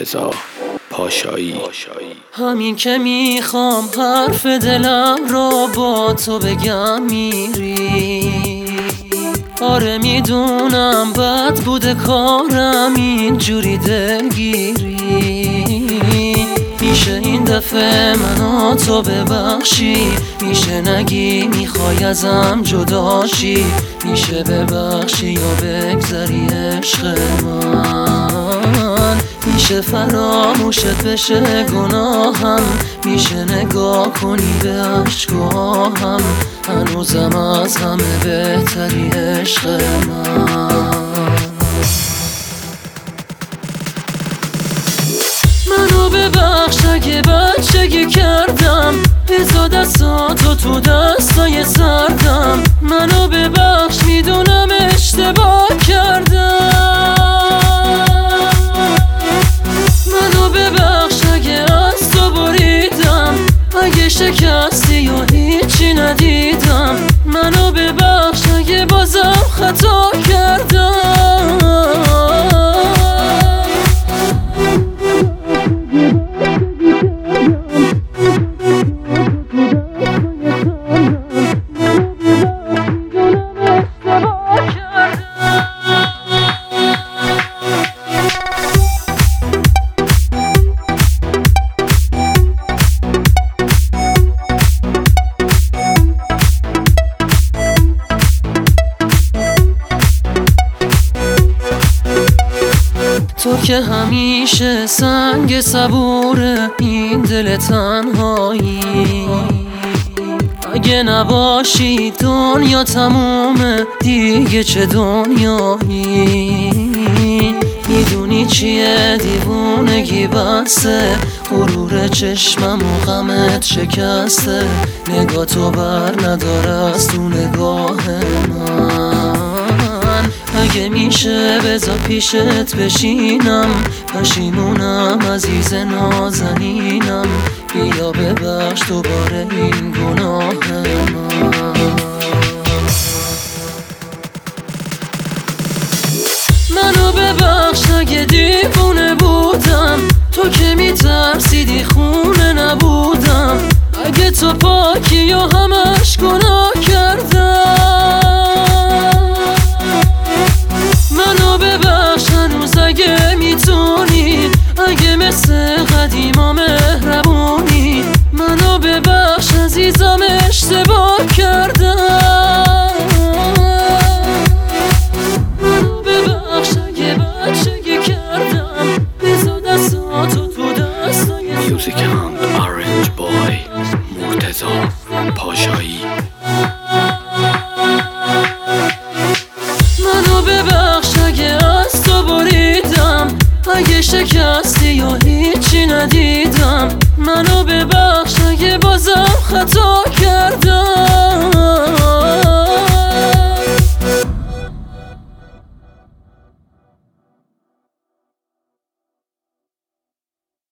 مرتضی پاشایی. همین که میخوام حرف دلم رو با تو بگم میری. آره میدونم بد بوده کارم اینجوری دلگیری. میشه این دفعه منو تو ببخشی، میشه نگی میخوای ازم جداشی، میشه ببخشی یا بگذری عشق من، میشه فراموشت بشه گناهم، میشه نگاه کنی به اشکاهم، هنوزم از همه بهتری عشق من. منو ببخش اگه بچگی کردم، بذار دستاتو تو دستای سردم. منو ببخش میدونم اشتباه کردم. منو ببخش اگه از تو بریدم، اگه شکستی و هیچی ندیدم. منو ببخش اگه بازم خطا کردم. تو که همیشه سنگ صبور این دل تنهایی، اگه نباشی دنیا تمومه دیگه چه دنیایی. میدونی چیه دیوونگی بسته، غرور چشمم و غمت شکسته. نگاه تو بر نداره از تو نگاه من. اگه میشه بذار پیشت بشینم، پشیمونم عزیز نازنینم. بیا ببخش دوباره این گناه من. منو ببخش اگه دیوونه بودم، تو که میترسیدی خونه نبودم. اگه تو پاکی و همش گناه کردم. منو ببخش هنوز اگه میتونی، اگه مثل قدیما مهربونی. منو ببخش عزیزم اشتباه کردم. منو ببخش اگه بچگی کردم، بذار دستاتو تو دستای میوزیک اند آرنج بای مرتضی پاشایی. منو ببخش اگه از تو بریدم، اگه شکستی یا هیچی ندیدم. منو ببخش اگه بازم خطا کردم.